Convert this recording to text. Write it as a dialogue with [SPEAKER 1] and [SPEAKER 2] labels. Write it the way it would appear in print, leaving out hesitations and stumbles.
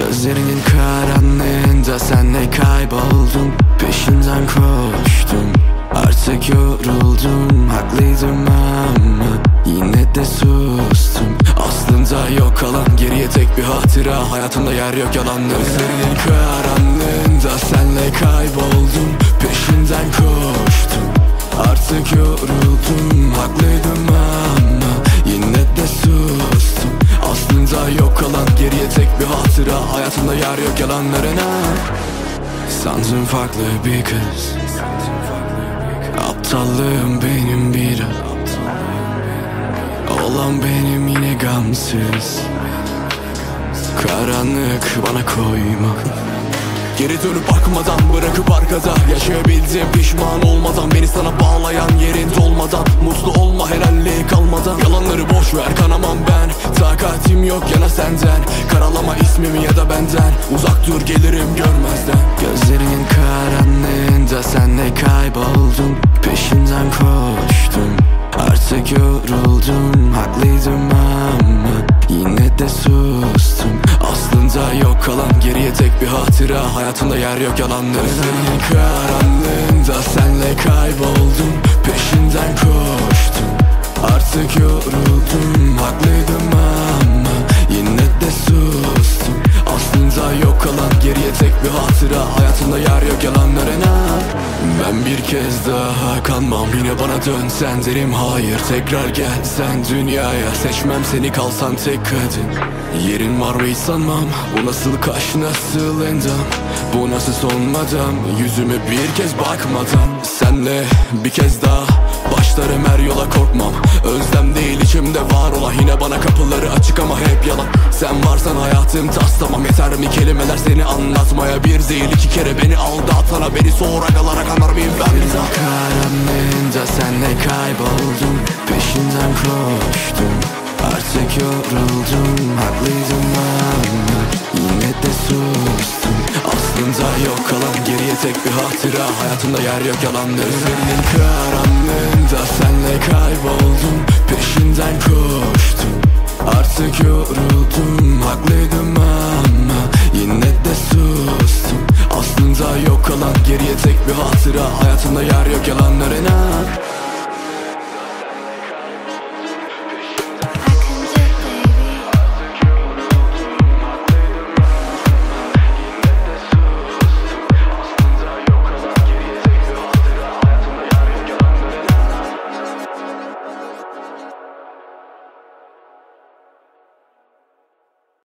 [SPEAKER 1] Gözlerinin karanlığında senle kayboldum. Peşinden koştum, artık yoruldum. Haklıydım ama yine de sustum. Aslında yok kalan geriye tek bir hatıra. Hayatımda yer yok yalanlar. Gözlerinin karanlığında senle kayboldum. Peşinden koştum, artık yoruldum. Haklıydım ama yine de sustum. Aslında yok kalan geriye tek bir hatıra. Hayatımda yer yok yalanlarına. Sandım farklı bir kız, aptallığım benim bira. Olan benim yine gamsız. Karanlık bana koyma. Geri dönüp bakmadan, bırakıp arkada yaşayabildim pişman olmadan. Beni sana bağlayan yerin dolmadan, mutlu olma helalliği kalmadan. Yalanları boş ver, kanamam ben. Takatim yok yana senden. Karalama ismimi ya da benden. Uzak dur gelirim görmezden. Gözlerinin karanlığında senle kayboldum. Peşinden koştum, artık yoruldum. Haklıydım ama yine de sustum. Aslında yok kalan geriye tek bir hatıra. Hayatımda yer yok yalanların. Gözlerinin karanlığında senle kayboldum. Peşinden koştum, artık yoruldum. Haklıydım ama yine de sustum. Aslında yok kalan geriye tek bir hatıra. Hayatımda yer yok yalanlarına. Ben bir kez daha kanmam, yine bana dön sen derim hayır. Tekrar gel sen dünyaya, seçmem seni kalsan tek kadın. Yerin var mı hiç sanmam, bu nasıl kaş nasıl endam. Bu nasıl son madam, yüzüme bir kez bakmadan. Senle bir kez daha başlarım her yola, korkmam. Özlem değil içimde var ola, yine bana kapıları açık ama hep yalan. Sen varsan hayatım tas tamam, yeter mi kelimeler seni anlatmaya. Bir değil iki kere beni aldatana, beni sonra kalarak anar mıyım ben bir daha. Karanlığında senle kayboldum. Peşinden koştum, artık yoruldum. Haklıydım ama yine de sustum. Aslında yok kalan geriye tek bir hatıra. Hayatımda yer yok yalanların. Senin karanlığında senle kayboldum. Peşinden koştum, artık yoruldum. Haklıydım ama yine de sustum. Aslında yok kalan geriye tek bir hatıra. Hayatımda yer yok yalanlarına.